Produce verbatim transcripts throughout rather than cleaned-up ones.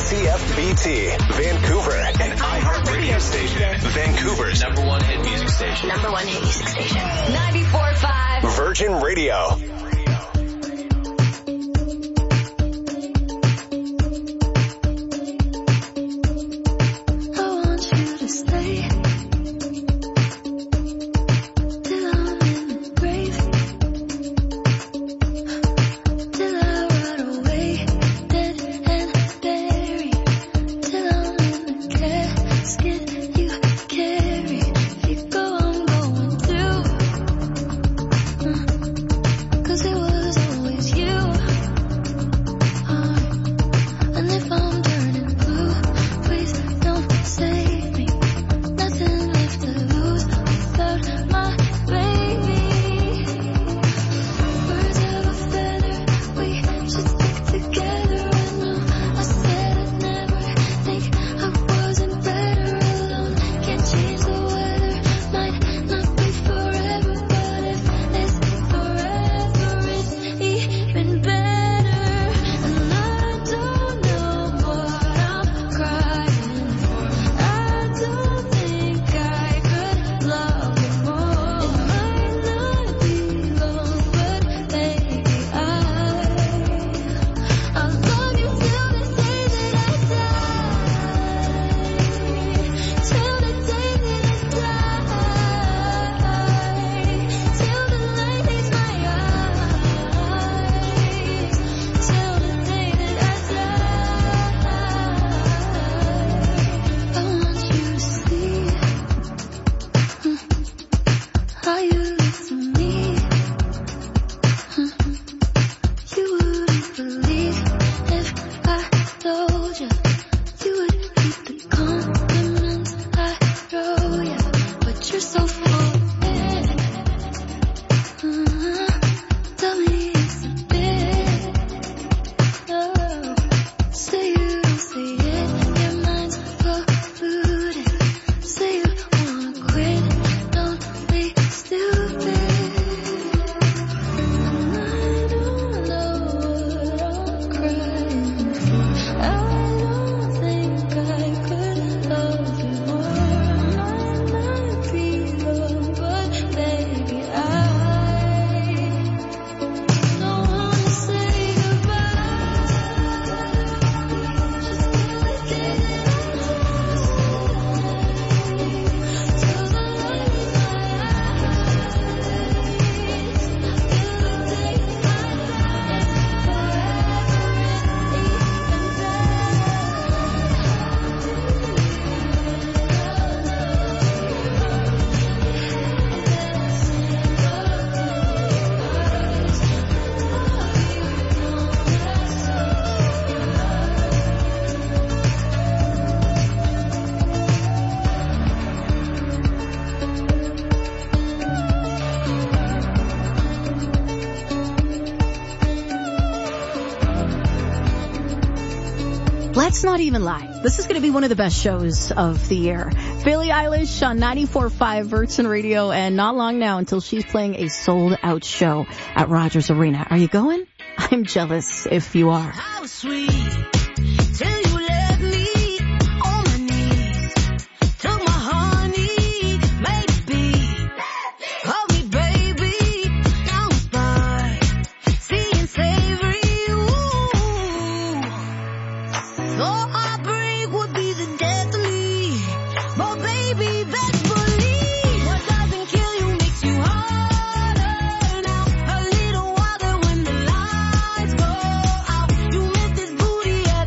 C F B T, Vancouver, an iHeartRadio station. Vancouver's number one hit music station. Number one hit music station. ninety-four point five. Virgin Radio. Let's not even lie. This is going to be one of the best shows of the year. Billie Eilish on ninety-four point five Virgin Radio, and not long now until she's playing a sold-out show at Rogers Arena. Are you going? I'm jealous if you are. How sweet till you left me on my knees. Took my honey, made it be. Hold me, baby, now I'm fine. Seeing savory, ooh. So heartbreak would be the death of me. But baby, best believe what doesn't kill you makes you harder now. A little water when the lights go out. You miss this booty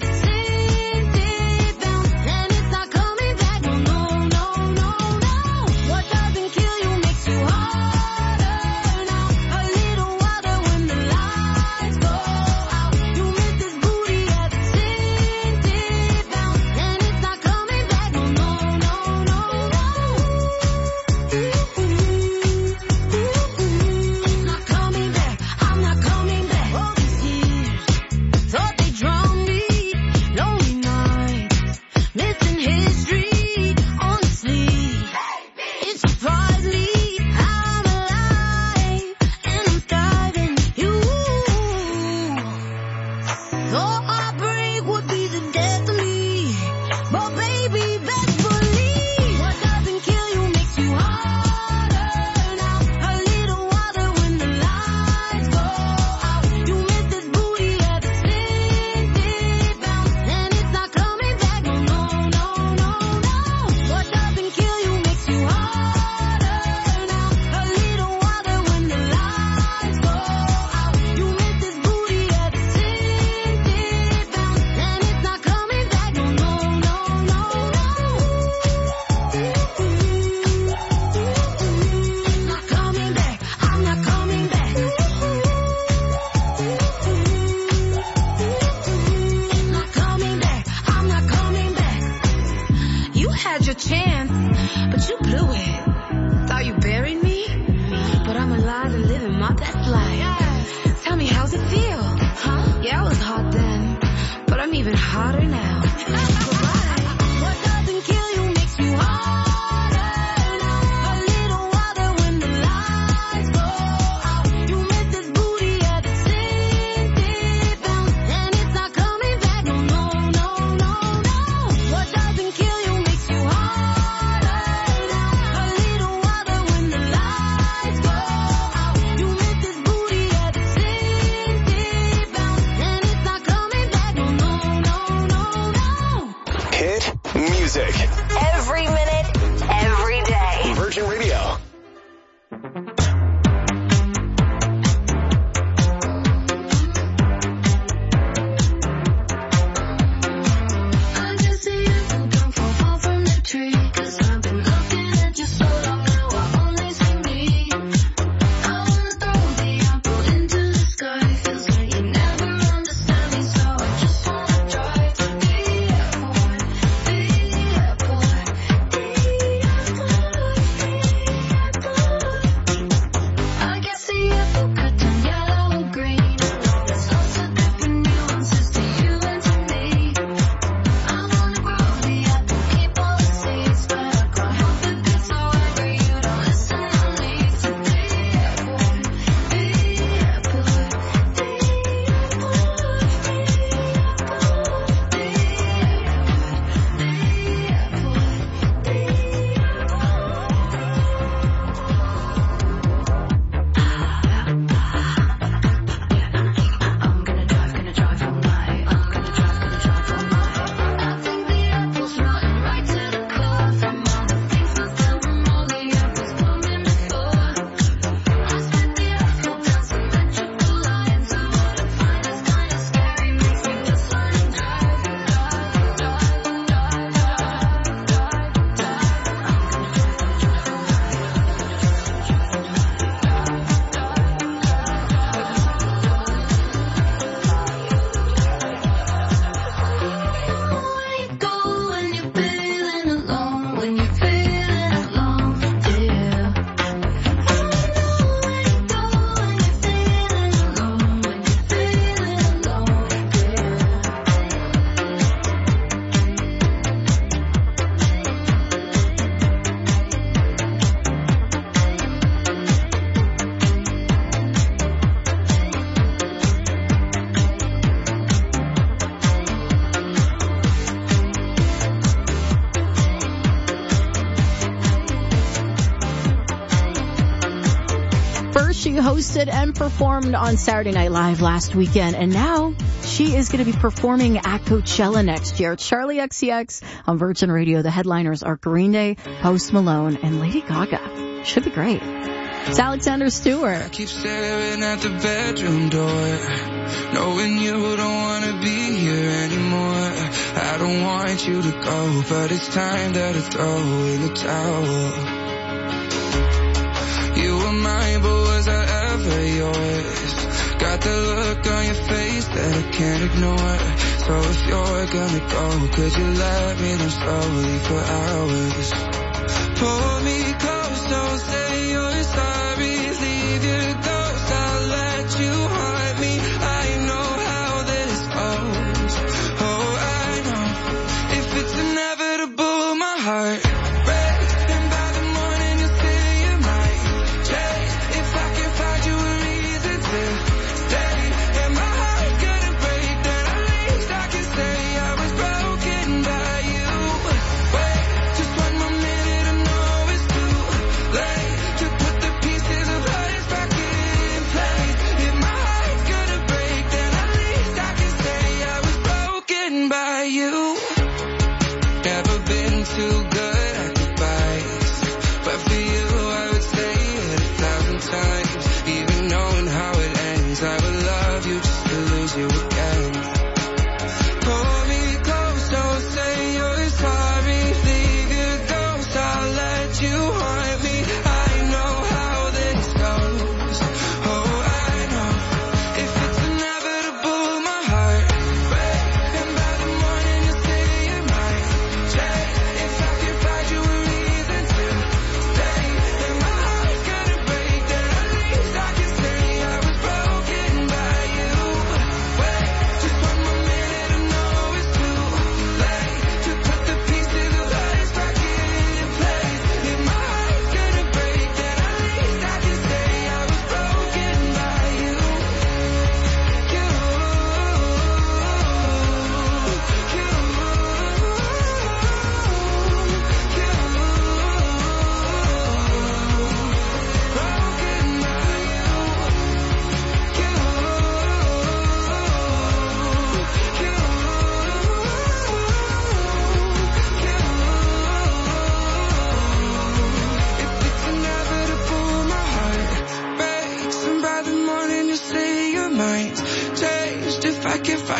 you blew it. Thought you buried me? But I'm alive and living my best life. Tell me, how's it feel? Huh? Yeah, I was hot then, but I'm even hotter now. Goodbye. What doesn't kill you makes you harder now. A little water when the lights go out. You met this booty at the city bounce, and it's not coming back. No, no, no, no, no. What doesn't kill you makes you harder now. A little water when the lights go out. You met this booty at the city bounce, and it's not coming back. No, no, no, no, no. Hit music. Every minute, every day. Virgin Radio. I can see you don't fall far from the tree. 'Cause I've been looking at you so long now, I only see me. I wanna throw the apple into the sky. Feels like you never understand me, so I just wanna drive the airport, the airport, the airport, the airport. I can see if you could turn yellow or green. There's lots of different nuances to you and to me. I wanna grow the apple, keep all the seeds, but I can't help it, get so angry you don't listen to me. To the airport, the airport, the airport, the airport, the I'm gonna drive, gonna drive all night. I'm gonna drive, gonna drive all night. I think the apple's rotten right to the core. From all the things we've done, from all the apples blooming before. I spent the apple down symmetrical lines. And what I find is kinda scary. Makes me just wanna drive, drive, drive, drive, drive, drive, drive. I'm gonna drive, gonna drive all night. When you go, when you're feeling alone, when you're feeling alone, yeah. I know when you go, when you're feeling alone, when you're feeling alone, First, she hosted and performed on Saturday Night Live last weekend, and now she is going to be performing at Coachella next year. Charlie X C X on Virgin Radio. The headliners are Green Day, Post Malone, and Lady Gaga. Should be great. It's Alexander Stewart. Keep staring at the bedroom door, knowing you don't want to be here anymore. I don't want you to go, but it's time that I throw in the towel. You were mine, but was I ever yours? Got the look on your face that I can't ignore. So if you're gonna go, could you let me know slowly for hours? Pull me close, don't say you're sorry. Leave your ghost, I'll let you haunt me. I know how this goes. Oh, I know. If it's inevitable, my heart breaks, and by the morning you say you might change. If I can find you a reason to stay, and my heart couldn't break, then at least I can say I was broken by you. Wait, just one more minute, I know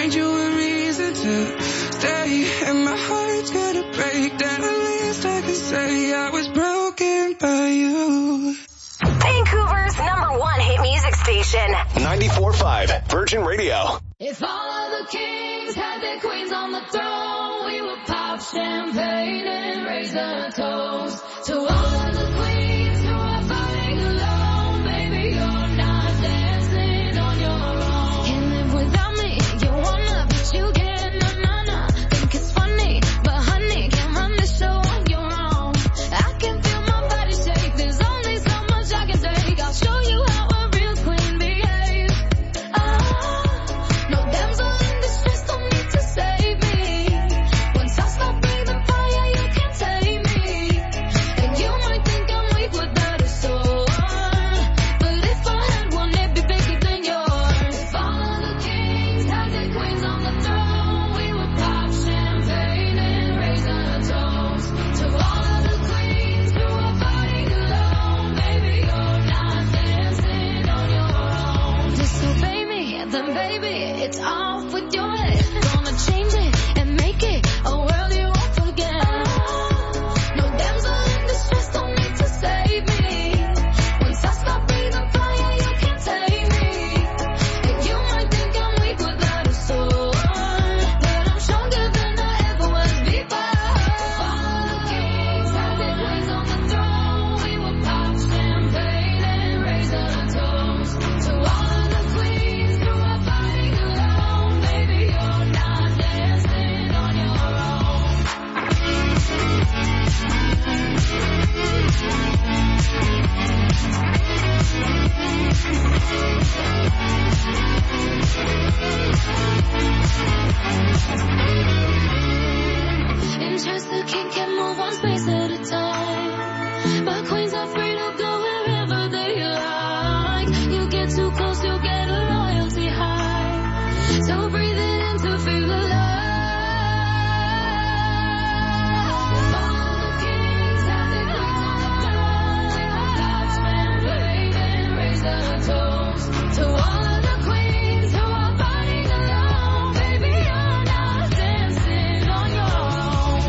find you a reason to stay, and my heart's gonna break. Then at least I can say I was broken by you. Vancouver's number one hit music station. ninety-four point five Virgin Radio. If all of the kings had their queens on the throne, we would pop champagne and raise a toast to all of the queens who are fighting alone. Baby, you're not dancing on your own. Can't live without me, you wanna, but you can't, no, no, no. Think it's funny, but honey, can't run the show on your own. I can feel my body shake, there's only so much I can take. I'll show you how a real queen behaves. Ah, no damsel in distress, don't need to save me. Once I stop breathing fire, you can't tame me. And you might think I'm weak without a soul, but if I had one, it'd be bigger than yours. If all of the kings had their queens on the throne, we would pop champagne and raise a toast to all of the queens who are fighting alone. Baby, you're not dancing on your own. Disobey me, then baby, it's off with your head. Gonna change it and make it a world you won't forget. No damsel in distress, don't need to save me. Once I stop breathing fire, you can't take me. And you might think I'm weak without a soul, but I'm stronger than I ever was before. If all of the kings had their queens on the throne, we would pop champagne and raise a toast to all of the queens who are fighting alone. Baby, you're not dancing on your own. Interest the king can move one space at a time, but queens are free to go wherever they like. You get too close, you'll get a royalty high. So breathe it in to feel alive. If all of the kings had their queens on the throne, we would pop champagne and raise a toast to all of the queens who are fighting alone. Baby, you're not dancing on your own.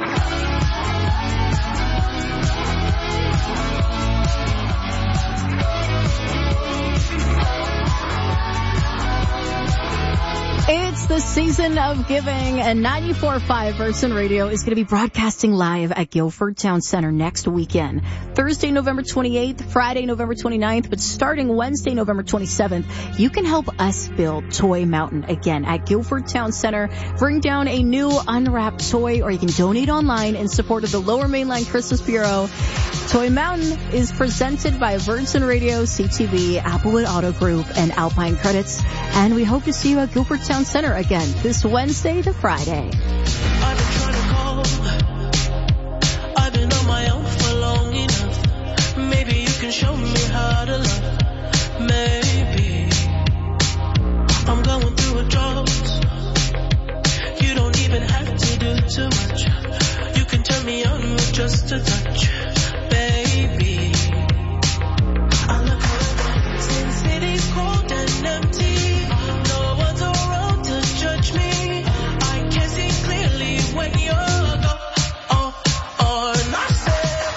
It's the season of giving, and ninety-four point five Virgin Radio is going to be broadcasting live at Guilford Town Center next weekend. Thursday, November twenty-eighth, Friday, November twenty-ninth, but starting Wednesday, November twenty-seventh, you can help us build Toy Mountain again at Guilford Town Center. Bring down a new unwrapped toy, or you can donate online in support of the Lower Mainland Christmas Bureau. Toy Mountain is presented by Virgin Radio, C T V, Applewood Auto Group, and Alpine Credits. And we hope to see you at Guilford Town Center again this Wednesday to Friday. I've been trying to call. I've been on my own for long enough. Maybe you can show me how to love. Maybe I'm going through a drought. You don't even have to do too much. You can turn me on with just a touch, baby. I look around since city's cold and empty. No one's around to judge me. I can see clearly when you're gone. Oh, oh, and I said,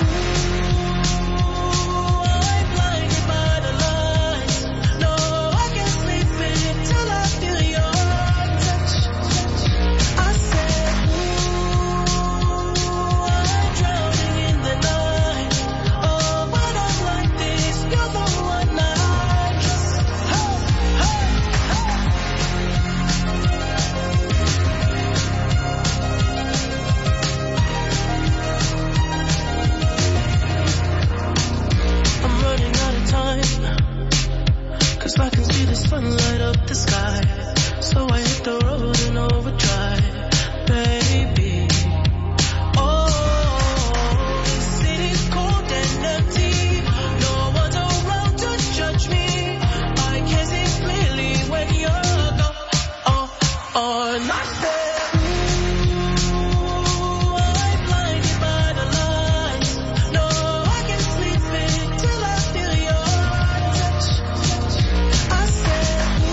ooh, I'm blinded by the lights. No, I can't sleep until I feel your touch. I said, ooh, I'm drowning in the night. Oh, when I'm like this, you're the one I trust. Hey, hey, hey. I'm running out of time, 'cause I can see the sun light up the sky. So I hit the road in overdrive, baby. Oh, the city's cold and empty. No one's around to judge me. I can see clearly when you're gone. Oh, oh, and I said, ooh, I'm blinded by the lights. No, I can't sleep until I feel your touch. I said, ooh,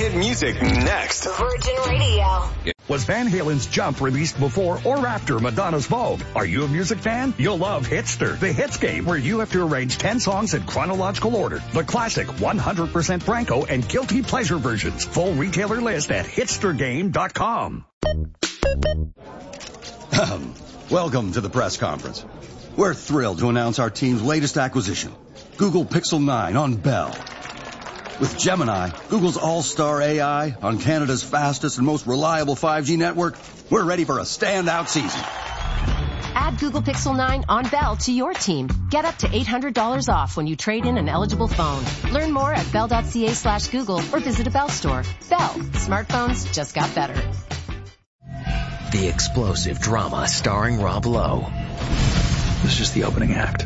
hit music next. Virgin Radio. Was Van Halen's Jump released before or after Madonna's Vogue? Are you a music fan? You'll love Hitster, the hits game where you have to arrange ten songs in chronological order. The classic one hundred percent Franco and guilty pleasure versions. Full retailer list at hitster game dot com. Welcome to the press conference. We're thrilled to announce our team's latest acquisition, Google Pixel nine on Bell. With Gemini, Google's all-star A I, on Canada's fastest and most reliable five G network, we're ready for a standout season. Add Google Pixel nine on Bell to your team. Get up to eight hundred dollars off when you trade in an eligible phone. Learn more at bell.ca slash Google or visit a Bell store. Bell. Smartphones just got better. The explosive drama starring Rob Lowe. This is just the opening act.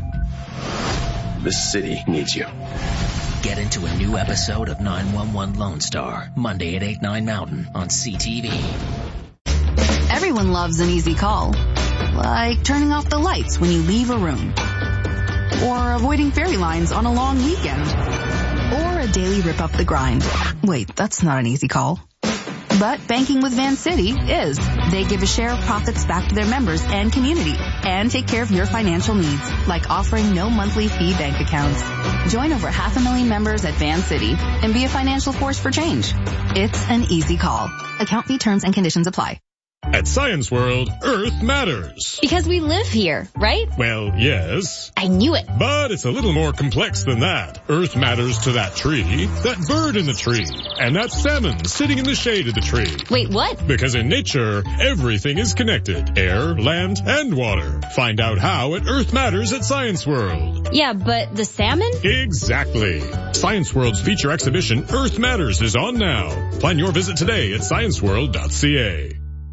This city needs you. Get into a new episode of nine one one Lone Star, Monday at eight, nine Mountain on C T V. Everyone loves an easy call. Like turning off the lights when you leave a room. Or avoiding fairy lines on a long weekend. Or a daily rip up the grind. Wait, that's not an easy call. But banking with Van City is. They give a share of profits back to their members and community and take care of your financial needs, like offering no monthly fee bank accounts. Join over half a million members at Van City and be a financial force for change. It's an easy call. Account fee terms and conditions apply. At Science World, Earth matters. Because we live here, right? Well, yes. I knew it. But it's a little more complex than that. Earth matters to that tree, that bird in the tree, and that salmon sitting in the shade of the tree. Wait, what? Because in nature, everything is connected. Air, land, and water. Find out how at Earth Matters at Science World. Yeah, but the salmon? Exactly. Science World's feature exhibition, Earth Matters, is on now. Plan your visit today at science world dot c a.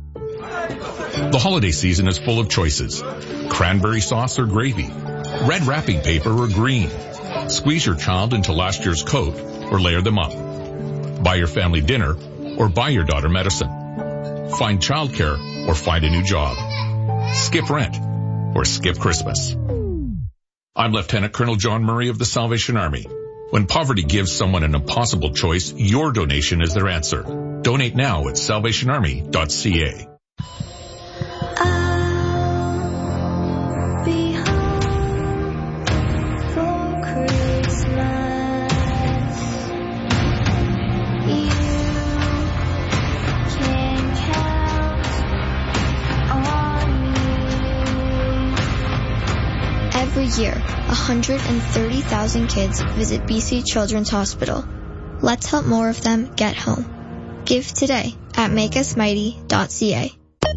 The holiday season is full of choices. Cranberry sauce or gravy, red wrapping paper or green. Squeeze your child into last year's coat or layer them up. Buy your family dinner or buy your daughter medicine. Find childcare or find a new job. Skip rent or skip Christmas. I'm Lieutenant Colonel John Murray of the Salvation Army. When poverty gives someone an impossible choice, your donation is their answer. Donate now at salvation army dot c a. Every year, one hundred thirty thousand kids visit B C Children's Hospital. Let's help more of them get home. Give today at make us mighty dot c a.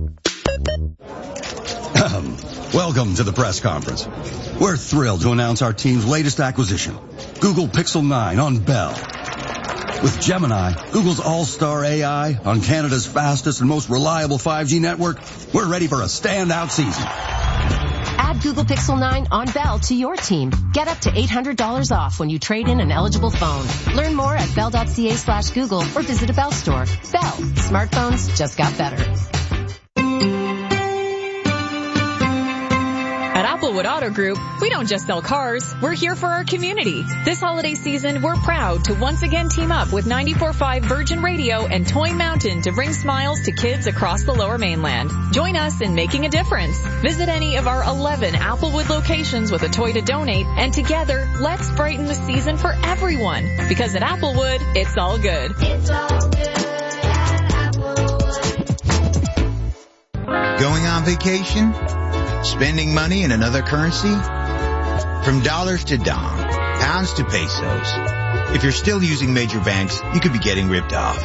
Welcome to the press conference. We're thrilled to announce our team's latest acquisition, Google Pixel nine on Bell. With Gemini, Google's all-star A I, on Canada's fastest and most reliable five G network, we're ready for a standout season. Add Google Pixel nine on Bell to your team. Get up to eight hundred dollars off when you trade in an eligible phone. Learn more at bell.ca slash Google or visit a Bell store. Bell. Smartphones just got better. At Applewood Auto Group, we don't just sell cars, we're here for our community. This holiday season, we're proud to once again team up with ninety-four point five Virgin Radio and Toy Mountain to bring smiles to kids across the Lower Mainland. Join us in making a difference. Visit any of our eleven Applewood locations with a toy to donate, and together, let's brighten the season for everyone. Because at Applewood, it's all good. It's all good at Applewood. Going on vacation? Spending money in another currency? From dollars to dong, pounds to pesos. If you're still using major banks, you could be getting ripped off.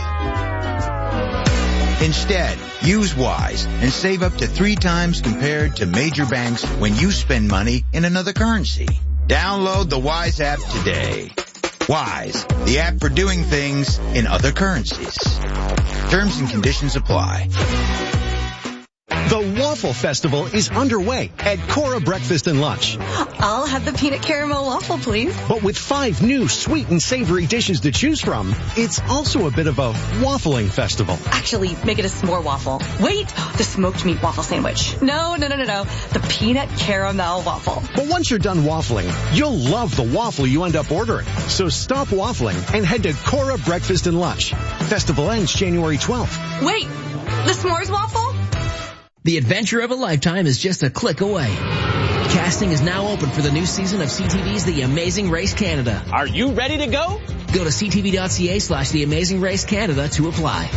Instead, use Wise and save up to three times compared to major banks when you spend money in another currency. Download the Wise app today. Wise, the app for doing things in other currencies. Terms and conditions apply. The Whopper Waffle Festival is underway at Cora Breakfast and Lunch. I'll have the peanut caramel waffle, please. But with five new sweet and savory dishes to choose from, it's also a bit of a waffling festival. Actually, make it a s'more waffle. Wait, the smoked meat waffle sandwich. No, no, no, no, no. The peanut caramel waffle. But once you're done waffling, you'll love the waffle you end up ordering. So stop waffling and head to Cora Breakfast and Lunch. Festival ends January twelfth. Wait, the s'mores waffle? The adventure of a lifetime is just a click away. Casting is now open for the new season of C T V's The Amazing Race Canada. Are you ready to go? Go to ctv.ca slash The Amazing Race Canada to apply.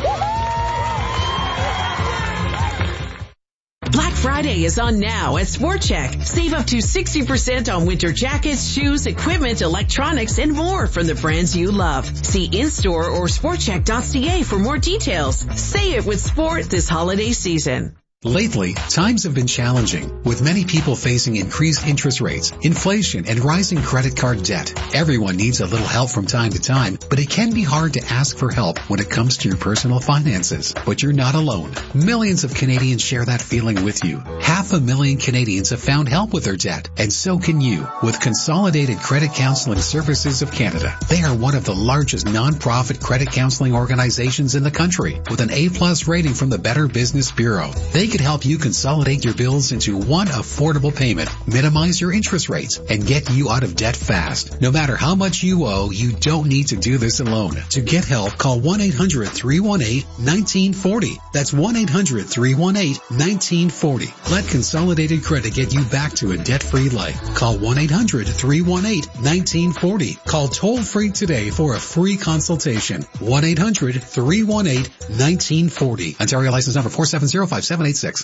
Black Friday is on now at Sport Check. Save up to sixty percent on winter jackets, shoes, equipment, electronics, and more from the brands you love. See in-store or sportcheck dot c a for more details. Say it with sport this holiday season. Lately, times have been challenging, with many people facing increased interest rates, inflation, and rising credit card debt. Everyone needs a little help from time to time, but it can be hard to ask for help when it comes to your personal finances. But you're not alone. Millions of Canadians share that feeling with you. Half a million Canadians have found help with their debt, and so can you, with Consolidated Credit Counseling Services of Canada. They are one of the largest non-profit credit counseling organizations in the country, with an A-plus rating from the Better Business Bureau. They could help you consolidate your bills into one affordable payment, minimize your interest rates, and get you out of debt fast. No matter how much you owe, you don't need to do this alone. To get help, call one eight hundred three one eight one nine four zero. That's one eight hundred three one eight one nine four zero. Let Consolidated Credit get you back to a debt-free life. Call one eight hundred three one eight one nine four zero. Call toll-free today for a free consultation. one eight hundred three one eight one nine four zero. Ontario license number four seven zero five seven eight six.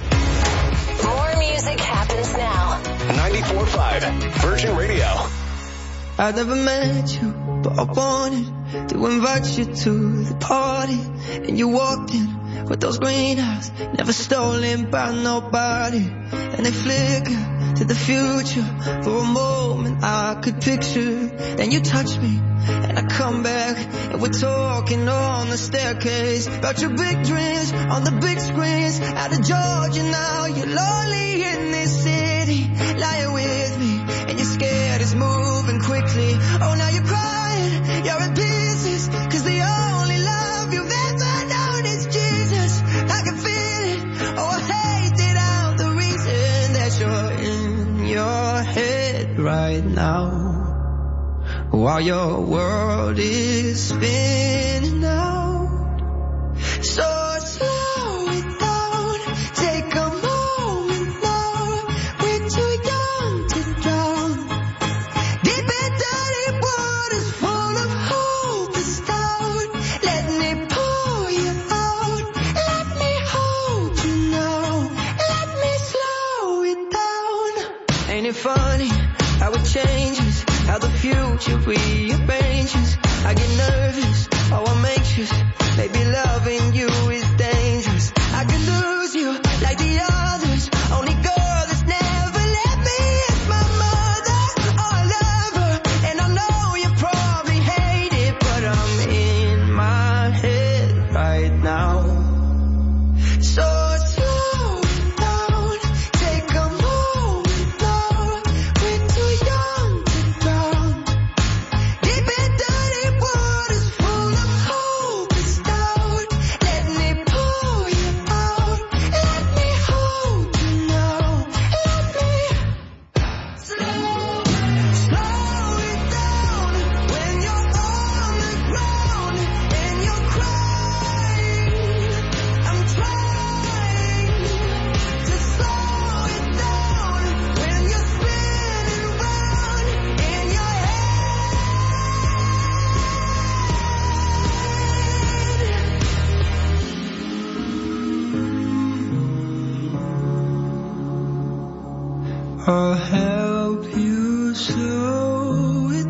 More music happens now. ninety-four point five Virgin Radio. I never met you, but I wanted to invite you to the party. And you walked in with those green eyes, never stolen by nobody. And they flicker to the future. For a moment I could picture. Then you touch me, and I come back, and we're talking on the staircase about your big dreams on the big screens. Out of Georgia now, you're lonely in this city. Lying with me, and you're scared it's moving quickly. Oh, now you're crying, you're in pieces, cause the only love you've ever known is Jesus. I can feel it, oh, I hate it out, the reason that you're in your head right now, while your world is spinning out. So slow it down, take a moment now. We're too young to drown. Deep in dirty waters full of hope and doubt. Let me pull you out. Let me hold you now. Let me slow it down. Ain't it funny how it changes, how the future rearranges? I get nervous, oh I'm anxious. Maybe loving you is dangerous. I could lose you like the others. Only girl that's never let me is my mother. Oh, I love her, and I know you probably hate it, but I'm in my head right now. So slow it down, take a moment now. We're too young to drown. Deep in dirty waters full of hope and doubt. Let me pull you out. Let me hold you now. Let me slow, slow it down. When you're on the ground and you're crying, I'm trying to slow it down. When you're spinning round in your I'll help you slow it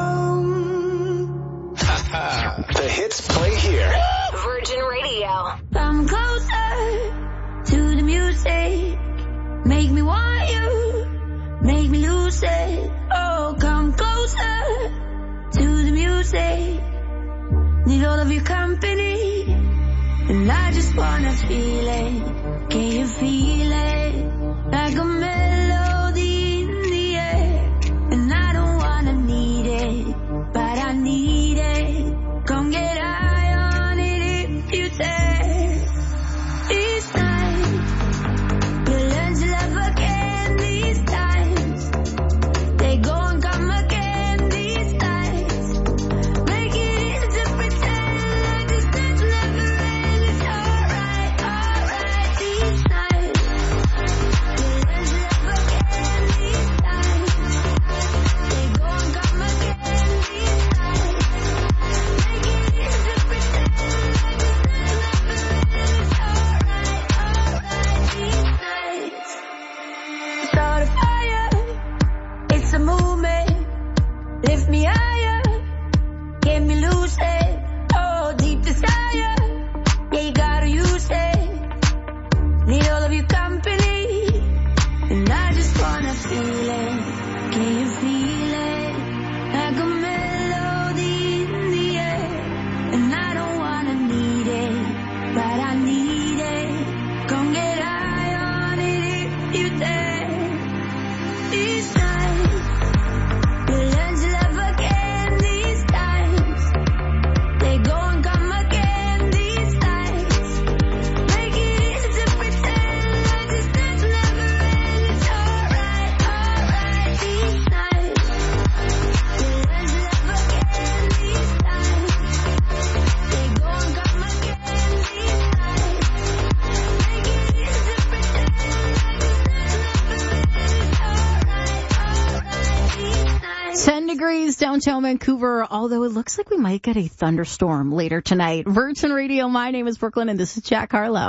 down. The hits play here. Virgin Radio. Come closer to the music. Make me want you. Make me lose it. Oh, come closer to the music. Need all of your company. And I just wanna feel it. Can you feel it? Need all of your company, and I just wanna feel it. Can you feel it? Like a melody in the air, and I don't wanna need it, but I need it. Come get high on it if you're there. These nights, we'll learn to love again. These times, they go and come again. These nights, make it easy to pretend like this dance will never end. It's alright, alright. These nights, we'll learn to love again. These times, they go and come again. These nights, make it easy to pretend like this ten degrees downtown Vancouver, although it looks like we might get a thunderstorm later tonight. Virgin Radio, my name is Brooklyn, and this is Jack Harlow.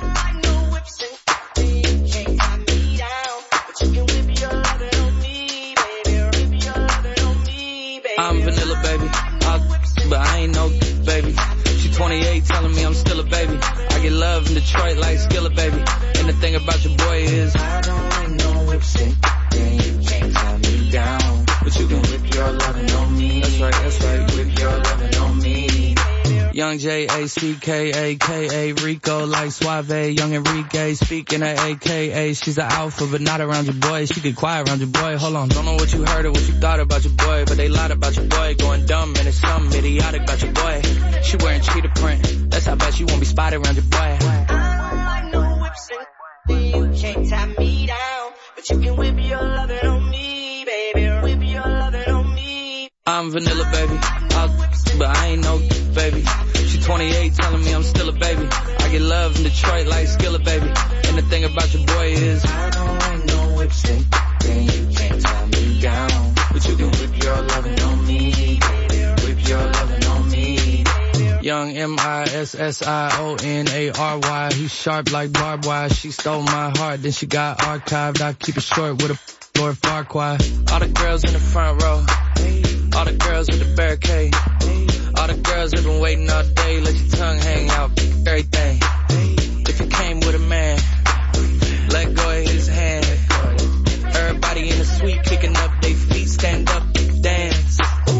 I'm vanilla, baby, I, but I ain't no baby. She twenty-eight telling me I'm still a baby. I get love in Detroit like Skillet, baby. And the thing about your boy is I don't like no whipstick. Yeah, you can't tie me down, but you can whip your lovin' on me. That's right, that's right, whip your lovin' on me. Young J A C K A K A Rico like Suave, young Enrique speaking at A K A. She's an alpha but not around your boy. She get quiet around your boy. Hold on, don't know what you heard or what you thought about your boy, but they lied about your boy. Going dumb and it's something idiotic about your boy. She wearing cheetah print, that's how bad she won't be spotted around your boy. I don't like no whips and you can't tie me down, but you can whip your lovin' on me, baby. Whip your lovin' on me. I'm vanilla, baby, I, but I ain't no baby. She twenty-eight telling me I'm still a baby. I get love in Detroit like Skillet, baby. And the thing about your boy is I don't like no whipstick. Then you can't tie me down, but you can whip your lovin' on me, baby. Whip your lovin' on me. Young M I S S I O N A R Y. He's sharp like barbed wire. She stole my heart, then she got archived. I keep it short with a Lord Farquaad. All the girls in the front row, all the girls with the barricade, all the girls have been waiting all day. Let your tongue hang out, everything. If you came with a man, let go of his hand. Everybody in the suite kicking up their feet, stand up, dance.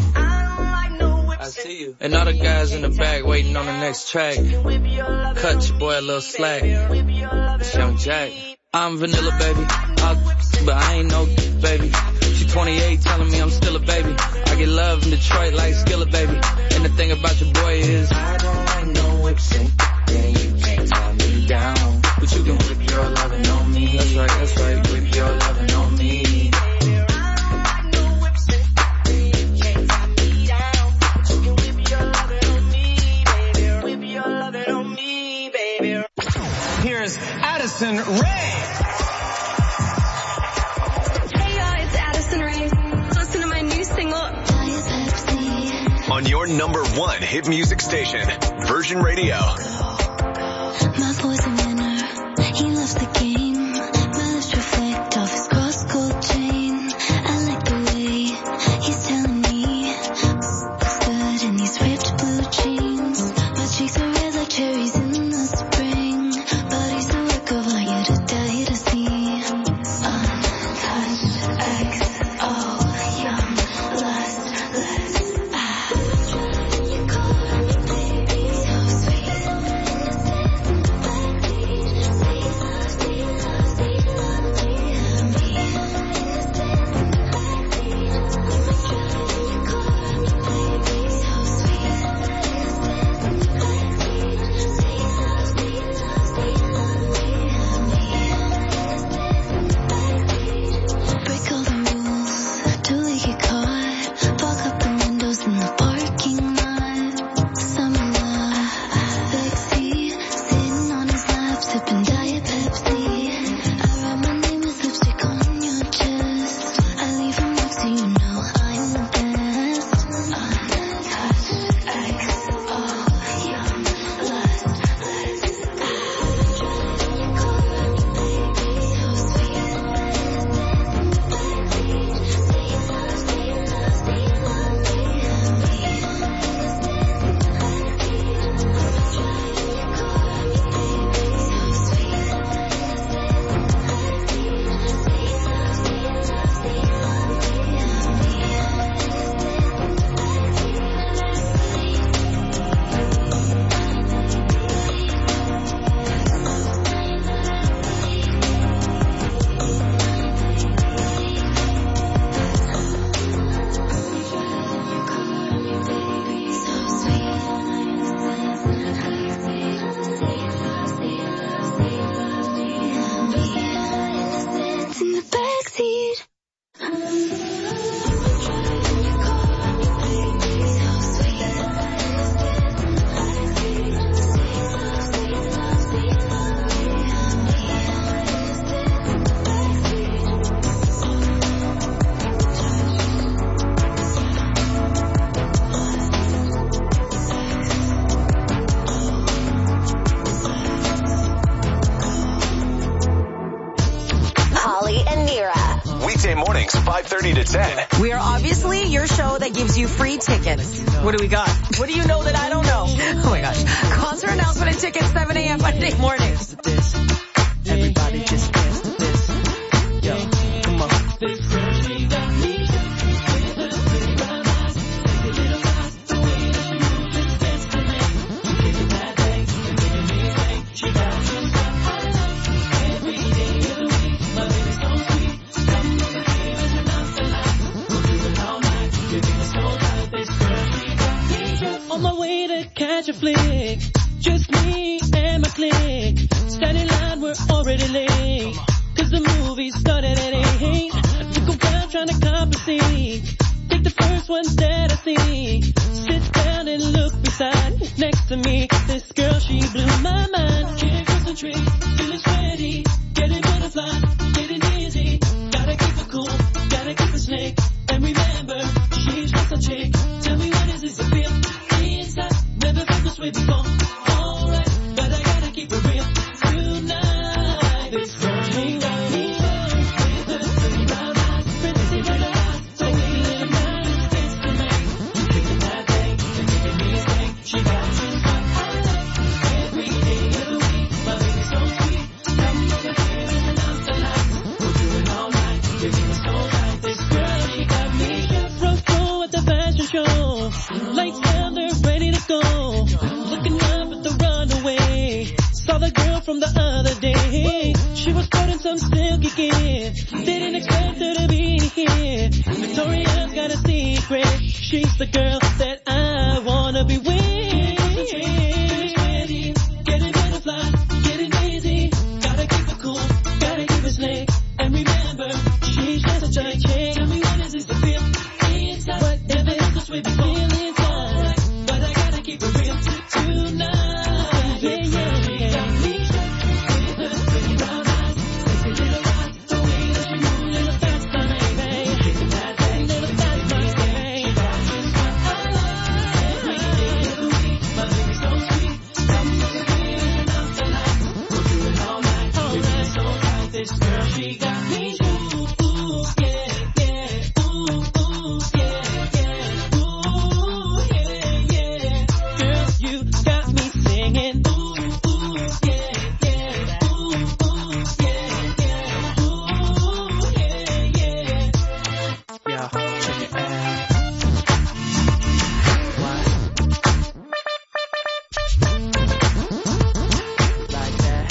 I see you. And all the guys in the back waiting on the next track. Cut your boy a little slack. It's Young Jack. I'm vanilla, baby, I, but I ain't no baby. She twenty-eight telling me I'm still a baby. I get love in Detroit like Skillet, baby. And the thing about your boy is I don't like no whipstick. Yeah, you can't tie me down, but you can whip your lovin' on me. That's right, that's right, whip your lovin' on me. Here's Addison Rae. Hey y'all, it's Addison Rae. Listen to my new single, On your number one hit music station, Virgin Radio. My boy's a winner, he loves the game. My lips reflect off his cross gold chain. I like the way he's telling me looks good in these ripped blue jeans. My cheeks are red like cherries in the spring, but he's the work of art, you to die to see. Untouched X O, young lust, let's ah. You call me baby, so sweet. Weekday mornings, five thirty to ten. We are obviously your show that gives you free tickets. What do we got? What do you know that I don't know? Oh my gosh. Concert announcement and tickets, seven a.m. Monday mornings. Everybody just dance to this. Yo, come on. On my way to catch a flick, just me and my clique. Standing in line, we're already late. Cause the movie started at eight. I took a while trying to compensate. Take the first one that I see. Sit down and look beside. Next to me, this girl, she blew my mind. Can't concentrate, feeling sweaty. Getting butterfly, getting dizzy. Gotta keep it cool, gotta keep it slick. And remember, she's just a chick. Tell me what is this to feel? Inside, never felt this way before. Alright, but I gotta keep it real. Tonight, this girl, she got me with her pretty brown eyes, pretty red eyes. So we live nice, it's the night. Kicking that thing, and making me sing. She got you spot every day of the week. My baby's so sweet. Come over here and announce the light. We'll do it all night, giving us so right. This girl, she got me. Front row at the fashion show. Lights down, they're ready to go. Looking up at the runaway. Saw the girl from the other day. She was sporting some silky gift. Didn't expect her to be here. Victoria's got a secret. She's the girl that I wanna be with. Getting butterfly, getting dizzy. Gotta keep it cool, gotta keep it slick. And remember, she's just a giant chick. Tell me what is this to feel? Inside, whatever is this way before. Inside, but I gotta keep it real tonight. Yeah, yeah, yeah. Got me with her pretty brown eyes, pretty little eyes. The way that she moves, little fast, my baby. Kicking that thing, little fast, my baby. She got just what I like. Every day of the week, my baby's so sweet. Come over here and announce the light. We'll do it all night, all night, so right. This girl, she got me. Ooh, ooh, yeah, yeah. Ooh, ooh, yeah, yeah. Ooh, yeah, yeah. Girl, you got me singing. Ooh, ooh, yeah, yeah. Ooh, ooh, yeah, yeah. Ooh, yeah, yeah. Yeah, check it out. What? Like that.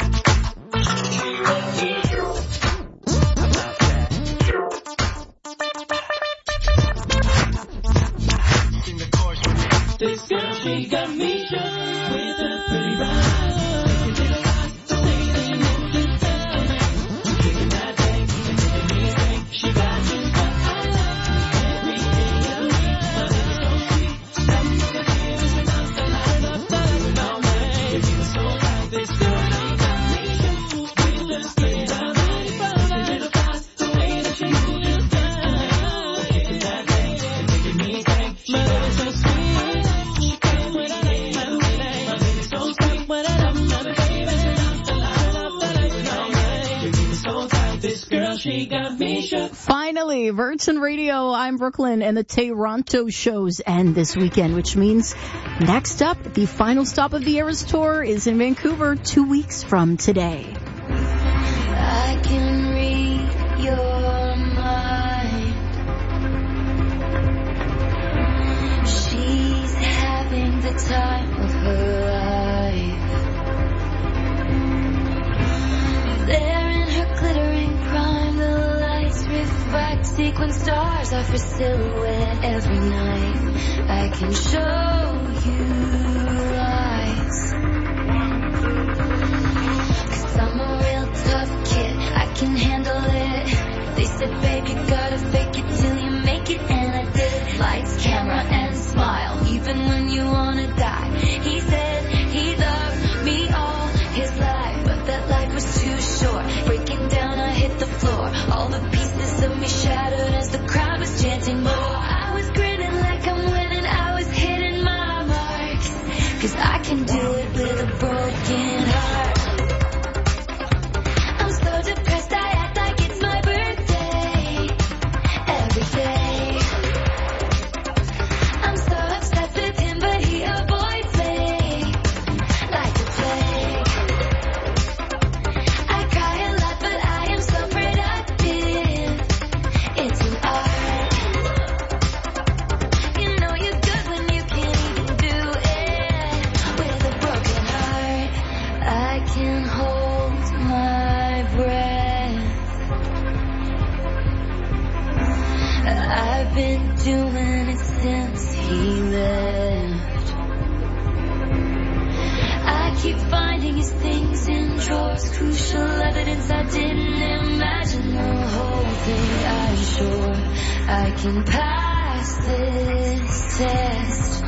About that. Sing the chorus with me. This girl, she got me shook with her pretty brown eyes. Pretty little eyes, so say they know this time. Kicking that thing and making me sing. She got just what I like. Every day of the week, my baby's so sweet. Come over here and announce the light up, the light all night. Giving us so right. This girl, she got me shook with her pretty brown eyes. Pretty little eyes, the way that she moves this time. Kicking that thing and making me sing. My baby's so sweet. She got what I like, my baby. My baby's so sweet. What I love, my baby. Announce the light up, the light all night. Giving us so tight. This girl, she got me shook. Finally, Virgin Radio, I'm Brooklyn, and the Toronto shows end this weekend, which means next up, the final stop of the Eras Tour is in Vancouver two weeks from today. I can read your mind. She's having the time of her life. There in her glittering prime, the lights reflect sequin stars off her silhouette every night. I can show you lights. Cause I'm a real tough kid, I can handle it. They said, babe, you gotta fake it till you make it, and I did. Lights, camera, and smile, even when you wanna die. He said he loved me all his life, but that life was too short. Breaking down, I hit the floor. All the pieces of me shattered as the crowd was chanting more. I was grinning like I'm winning, I was hitting my marks. Cause I can do it with a broken heart. I'm so depressed, I act like it's my birthday. I've been doing it since he left. I keep finding his things in drawers, crucial evidence I didn't imagine the whole thing. I'm sure I can pass this test.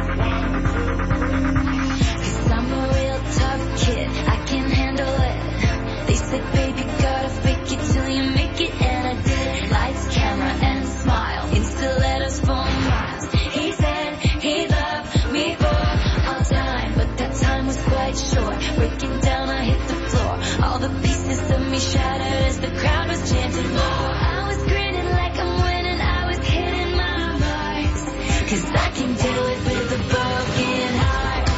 Cause I'm a real tough kid, I can handle it. They said, baby, gotta fake it till you make it, and I did. Lights, camera, and smile, insta letters for miles. He said he loved me for all time, but that time was quite short. Breaking down, I hit the floor. All the pieces of me shattered as the crowd was chanting more. I was grinning like I'm winning, I was hitting my marks. Cause I can do it with a broken heart.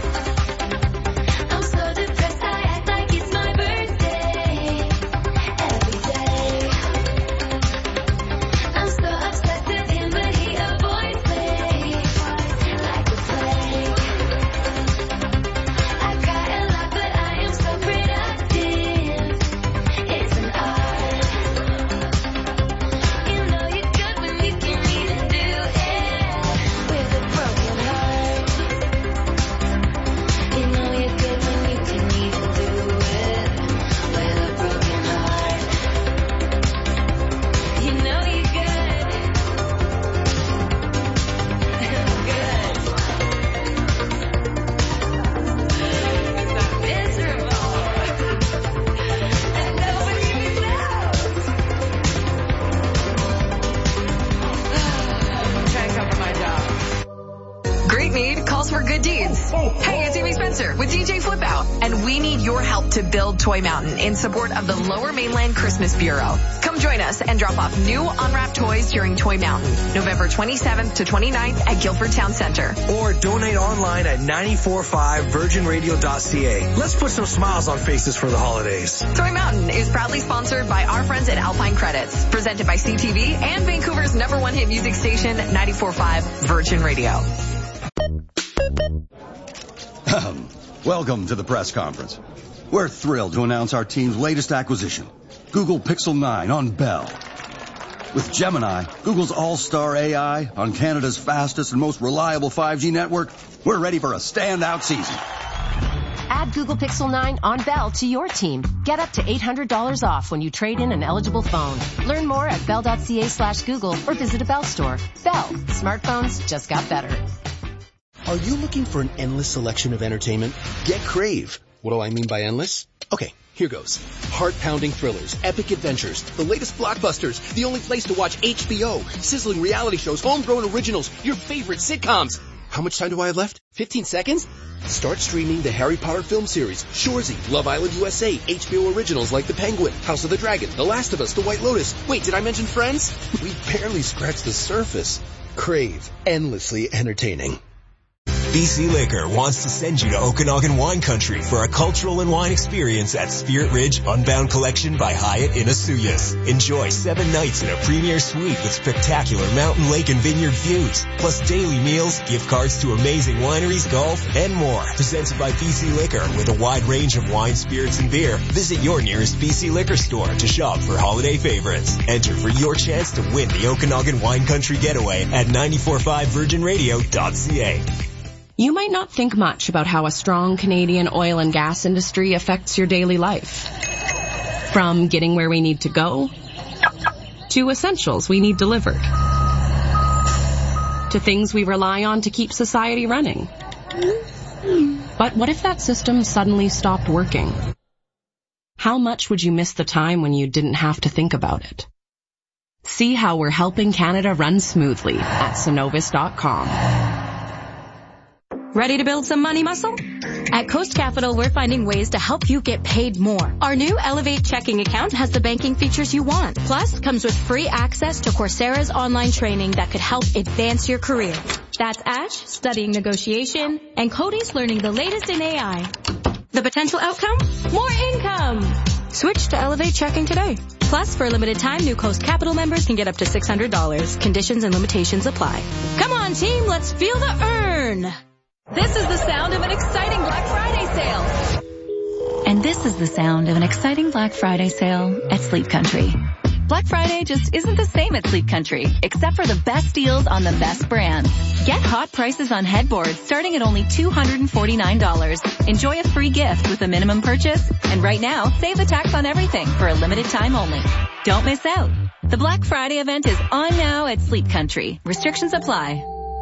I'm so depressed, I act like it's my birthday. Every day I'm so obsessed with him, but he avoids me like a plague. I cry a lot, but I am so productive. It's an art. You know you're good when you can even do it with a broken heart. You know you're good when you can even do it with a broken heart. You know you're good. Good. Miserable. And nobody even knows. Try and cover my job. Great need calls for good deeds. Hey, it's Amy Spencer with D J Flip Out, and we need your help to build Toy Mountain in support of the Lower Mainland Christmas Bureau. Come join us and drop off new unwrapped toys during Toy Mountain, November twenty-seventh to twenty-ninth at Guilford Town Center. Or donate online at ninety-four point five virgin radio dot c a. Let's put some smiles on faces for the holidays. Toy Mountain is proudly sponsored by our friends at Alpine Credits, presented by C T V and Vancouver's number one hit music station, ninety-four point five Virgin Radio. Welcome to the press conference. We're thrilled to announce our team's latest acquisition, Google Pixel nine on Bell. With Gemini, Google's all-star A I on Canada's fastest and most reliable five G network, we're ready for a standout season. Add Google Pixel nine on Bell to your team. Get up to eight hundred dollars off when you trade in an eligible phone. Learn more at bell.ca slash Google or visit a Bell store. Bell. Smartphones just got better. Are you looking for an endless selection of entertainment? Get Crave. What do I mean by endless? Okay, here goes. Heart-pounding thrillers, epic adventures, the latest blockbusters, the only place to watch H B O, sizzling reality shows, homegrown originals, your favorite sitcoms. How much time do I have left? fifteen seconds? Start streaming the Harry Potter film series, Shoresy, Love Island U S A, H B O originals like The Penguin, House of the Dragon, The Last of Us, The White Lotus. Wait, did I mention Friends? We barely scratched the surface. Crave. Endlessly entertaining. B C Liquor wants to send you to Okanagan Wine Country for a cultural and wine experience at Spirit Ridge Unbound Collection by Hyatt in Asuyas. Enjoy seven nights in a premier suite with spectacular mountain, lake, and vineyard views, plus daily meals, gift cards to amazing wineries, golf, and more. Presented by B C Liquor with a wide range of wine, spirits, and beer. Visit your nearest B C Liquor store to shop for holiday favorites. Enter for your chance to win the Okanagan Wine Country Getaway at ninety-four point five virgin radio dot c a. You might not think much about how a strong Canadian oil and gas industry affects your daily life. From getting where we need to go, to essentials we need delivered, to things we rely on to keep society running. But what if that system suddenly stopped working? How much would you miss the time when you didn't have to think about it? See how we're helping Canada run smoothly at Cenovus dot com. Ready to build some money muscle? At Coast Capital, we're finding ways to help you get paid more. Our new Elevate checking account has the banking features you want. Plus, comes with free access to Coursera's online training that could help advance your career. That's Ash studying negotiation and Cody's learning the latest in A I. The potential outcome? More income! Switch to Elevate checking today. Plus, for a limited time, new Coast Capital members can get up to six hundred dollars. Conditions and limitations apply. Come on, team, let's feel the earn! This is the sound of an exciting Black Friday sale. And this is the sound of an exciting Black Friday sale at Sleep Country. Black Friday just isn't the same at Sleep Country, except for the best deals on the best brands. Get hot prices on headboards starting at only two hundred forty-nine dollars. Enjoy a free gift with a minimum purchase. And right now, save the tax on everything for a limited time only. Don't miss out. The Black Friday event is on now at Sleep Country. Restrictions apply.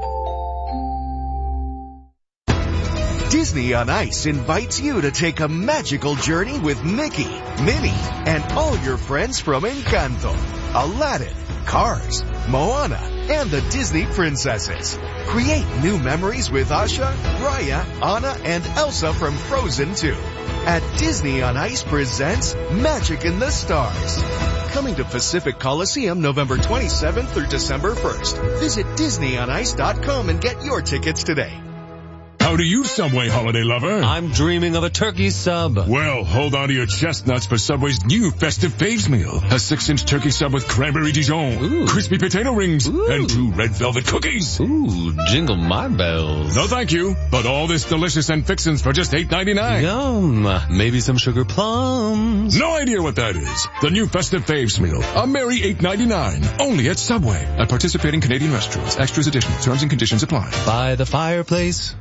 Disney on Ice invites you to take a magical journey with Mickey, Minnie, and all your friends from Encanto, Aladdin, Cars, Moana, and the Disney princesses. Create new memories with Asha, Raya, Anna, and Elsa from Frozen two. At Disney on Ice presents Magic in the Stars. Coming to Pacific Coliseum November twenty-seventh through December first. Visit Disney on Ice dot com and get your tickets today. How do you, Subway holiday lover? I'm dreaming of a turkey sub. Well, hold on to your chestnuts for Subway's new festive faves meal. A six-inch turkey sub with cranberry Dijon, Ooh. crispy potato rings, Ooh. and two red velvet cookies. Ooh, jingle my bells. No thank you, but all this delicious and fixins for just eight ninety-nine. Yum. Maybe some sugar plums. No idea what that is. The new festive faves meal. A merry eight ninety-nine. Only at Subway. At participating Canadian restaurants. Extras additional. Terms and conditions apply. By the fireplace.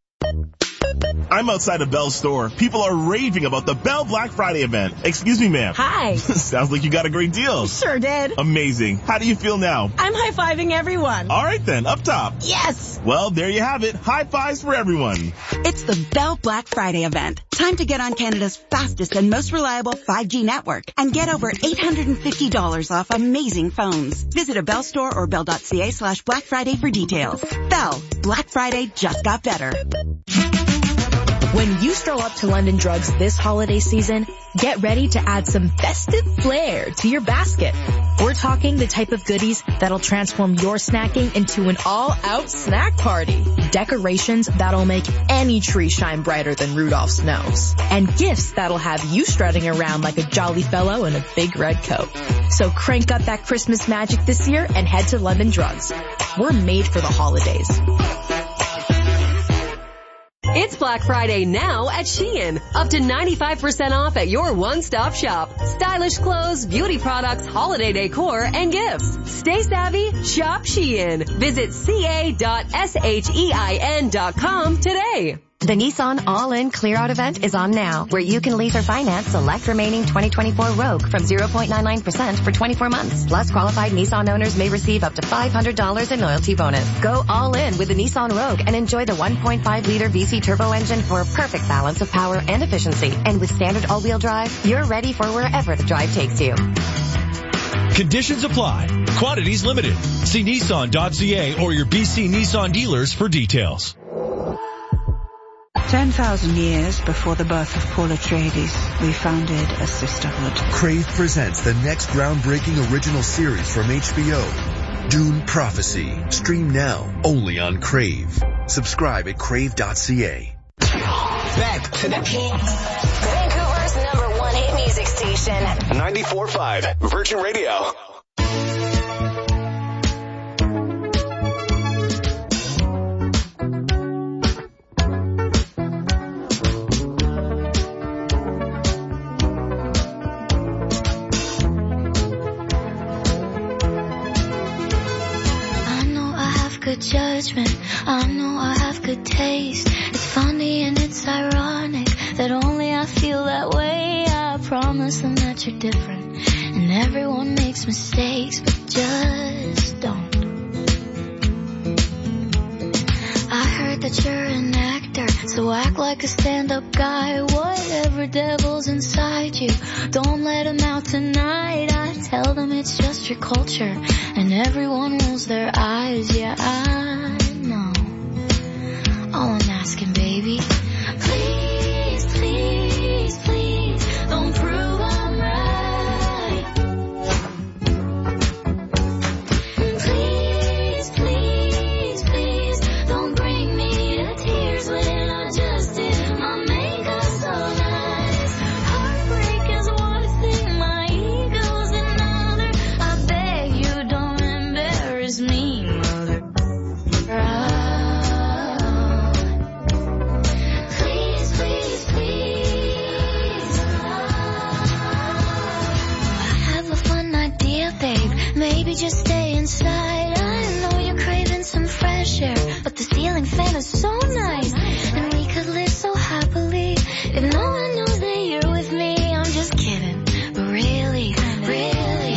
I'm outside a Bell store. People are raving about the Bell Black Friday event. Excuse me, ma'am. Hi. Sounds like you got a great deal. Sure did. Amazing. How do you feel now? I'm high-fiving everyone. All right then, up top. Yes. Well, there you have it. High fives for everyone. It's the Bell Black Friday event. Time to get on Canada's fastest and most reliable five G network and get over eight hundred fifty dollars off amazing phones. Visit a Bell store or bell.ca slash Black Friday for details. Bell. Black Friday just got better. When you stroll up to London Drugs this holiday season, get ready to add some festive flair to your basket. We're talking the type of goodies that'll transform your snacking into an all-out snack party. Decorations that'll make any tree shine brighter than Rudolph's nose. And gifts that'll have you strutting around like a jolly fellow in a big red coat. So crank up that Christmas magic this year and head to London Drugs. We're made for the holidays. It's Black Friday now at Shein. Up to ninety-five percent off at your one-stop shop. Stylish clothes, beauty products, holiday decor, and gifts. Stay savvy, shop Shein. Visit ca dot shein dot com today. The Nissan All-In Clear-Out event is on now, where you can lease or finance select remaining twenty twenty-four Rogue from zero point nine nine percent for twenty-four months. Plus, qualified Nissan owners may receive up to five hundred dollars in loyalty bonus. Go all in with the Nissan Rogue and enjoy the one point five liter V C turbo engine for a perfect balance of power and efficiency. And with standard all-wheel drive, you're ready for wherever the drive takes you. Conditions apply. Quantities limited. See Nissan dot c a or your B C Nissan dealers for details. ten thousand years before the birth of Paul Atreides, we founded a sisterhood. Crave presents the next groundbreaking original series from H B O, Dune Prophecy. Stream now, only on Crave. Subscribe at crave dot c a. Back to the Vancouver's number one hit music station. ninety-four point five Virgin Radio. Good judgment, I know I have good taste. It's funny and it's ironic that only I feel that way. I promise them that you're different, and everyone makes mistakes, but just don't. I heard that you're an actor, so act like a stand-up guy. Whatever devil's inside you, don't let him out tonight. I tell them it's just your culture, and everyone rolls their eyes. Yeah, I know. All I'm asking, baby, please, please, please, don't prove I'm right. Please, please, please, don't bring me to tears when I just did my makeup so nice. Heartbreak is one thing, my ego's another. I beg you don't embarrass me, mother. just stay inside. I know you're craving some fresh air, but the ceiling fan is so nice. And we could live so happily if no one knows that you're with me. I'm just kidding, but really, really,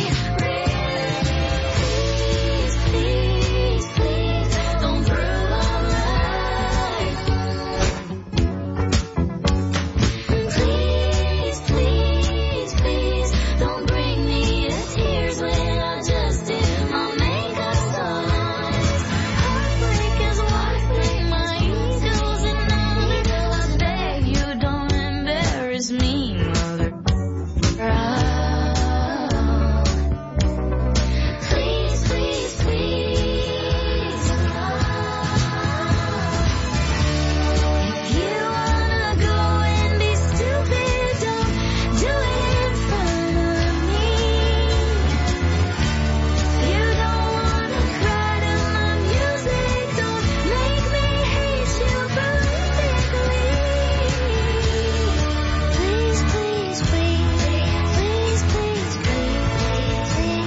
please, please, please, don't prove I'm right. Please, please, please, don't bring me to tears when I just did my makeup so nice. Heartbreak is what made my angels and I beg you don't embarrass me, mother. Please, please, please. If you wanna go and be stupid, don't do it in front of me. If you don't wanna cry to my music, don't make me hate you politically. Please, please, please, please, please, please, please,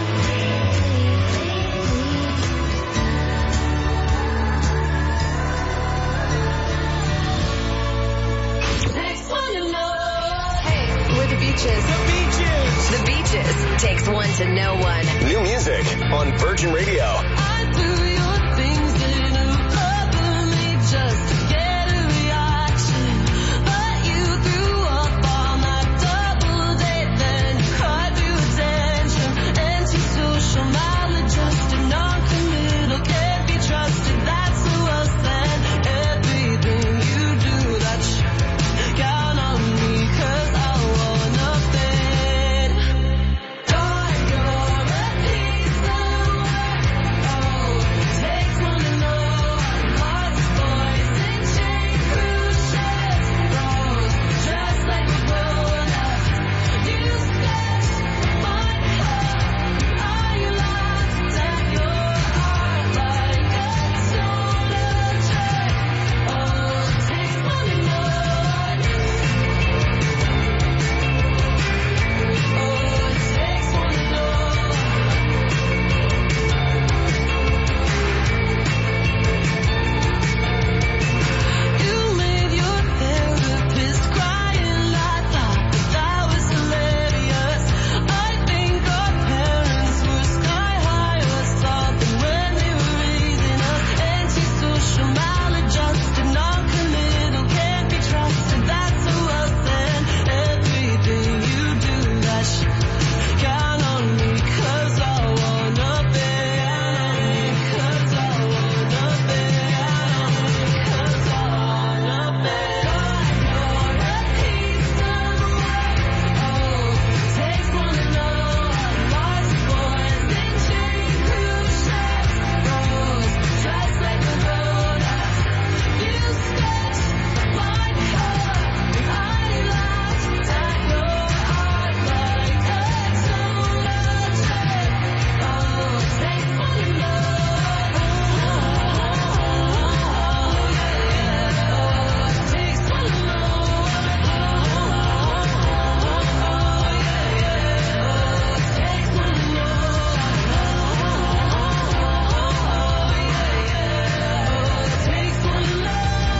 Next one to know. Hey, we're the Beaches. The Beaches. The Beaches takes one to know one. New music on Virgin Radio. I do your things that bother me just to get a reaction. But you threw up on that double date, then you cried through attention. Antisocial, maladjusted, non-committal, can't be trusted. That's who else then. Everything you do, that shit, count on me, 'cause I want nothing. God, you're a piece of work. Oh, it takes one to know. Lots of boys in chain cruise ships, bros, dressed like a grown-up. You sketch my heart. Are you locked at your heart like a soda jet? Oh, it takes one to know. Oh, it takes one to know. You made your therapist cry, and I thought that that was hilarious. I think our parents were sky high or something when they were raising us. Antisocial, maladjusted, non-committal, can't be trusted. That's who else then. Everything you do, that shit, count on me, 'cause I want nothing. 'Cause I want nothing. 'Cause I want nothing. God, you're a piece of work. Oh, it takes one to know. Lots of boys in chain cruise ships, bros, dressed like a grown-up. You sketch my heart, and I laughed at your heart like a soda jet. Oh, it takes one to know. Oh, yeah, yeah. Oh, it takes one to know. Oh, yeah, yeah. Oh, it takes one to know. Oh, yeah, yeah. Oh, it takes one to know.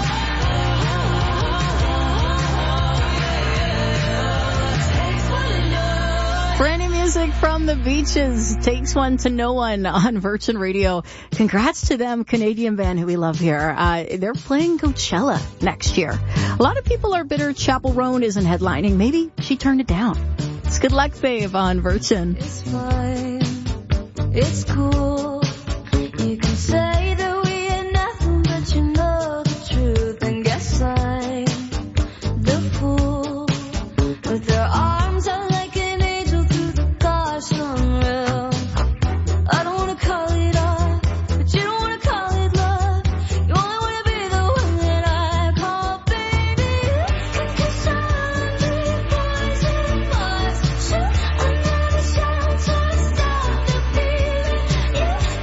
Brand new music from the Beaches. Takes one to know one on Virgin Radio. Congrats to them, Canadian band who we love here. Uh, they're playing Coachella next year. A lot of people are bitter Chapel Roan isn't headlining. Maybe she turned it down. It's Good Luck Fave on Virgin. It's fine, it's cool. You can say that we ain't nothing, but you know the truth. And guess I'm the fool with their arms out like an angel through the gosh unreal. I don't wanna call it off, but you don't wanna call it love. You only wanna be the one that I call baby. Cause I'll be poison bars. Shoot another shot to stop the feeling. Yeah.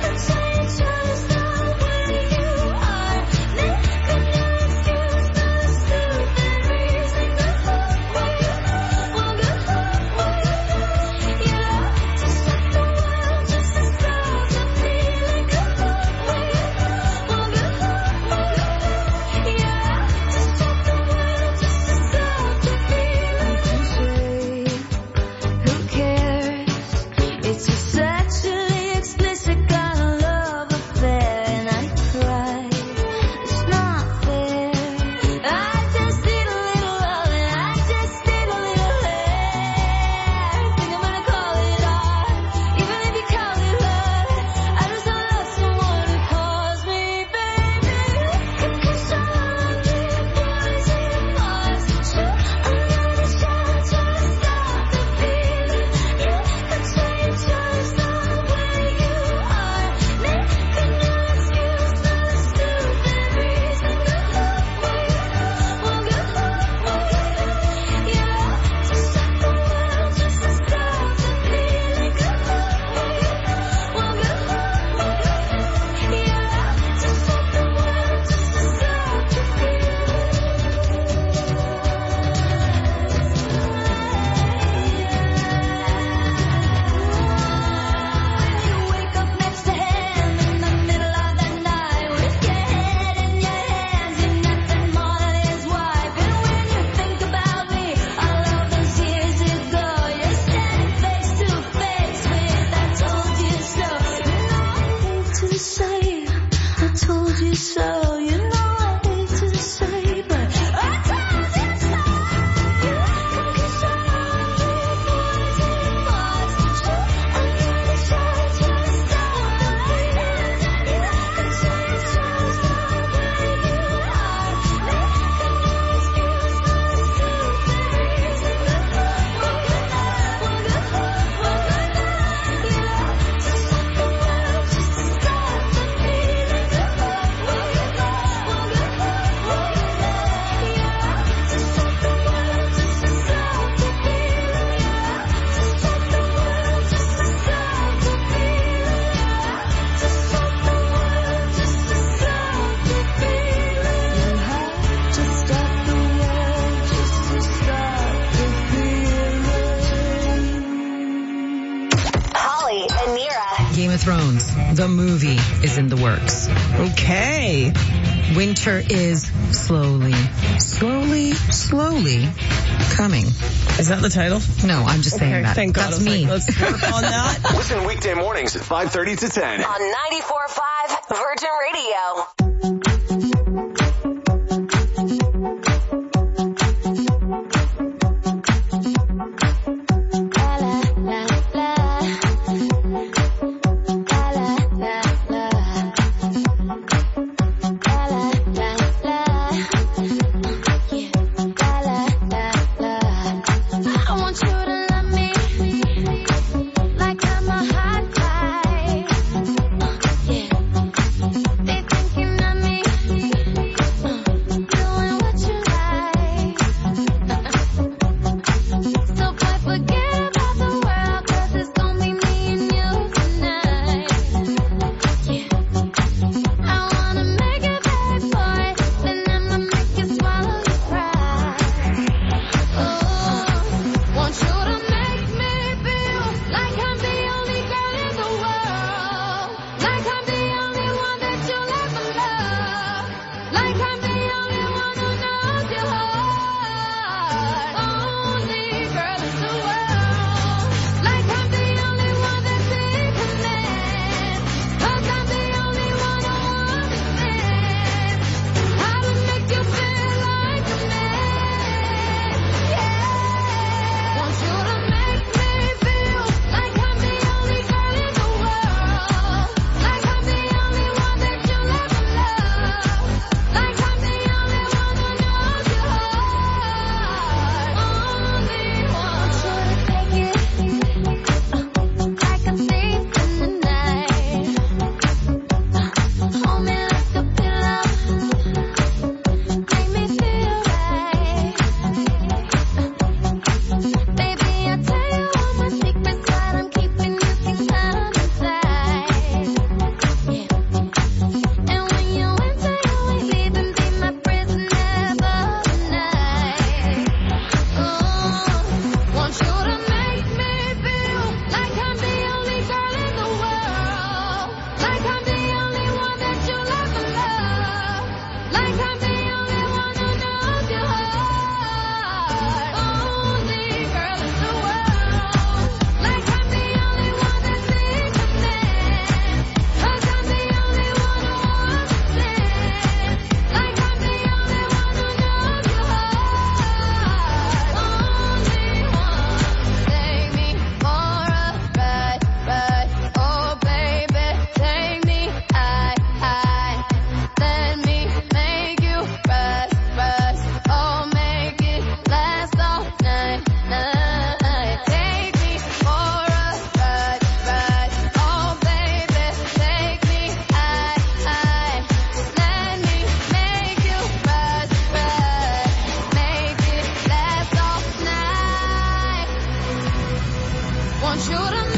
Game of Thrones, the movie, is in the works. Okay. Winter is slowly, slowly, slowly coming. Is that the title? No, I'm just okay, saying that. Thank God. That's me. Like, let's work on that. Listen weekday mornings at five thirty to ten. On ninety-four point five Virgin Radio. Want you to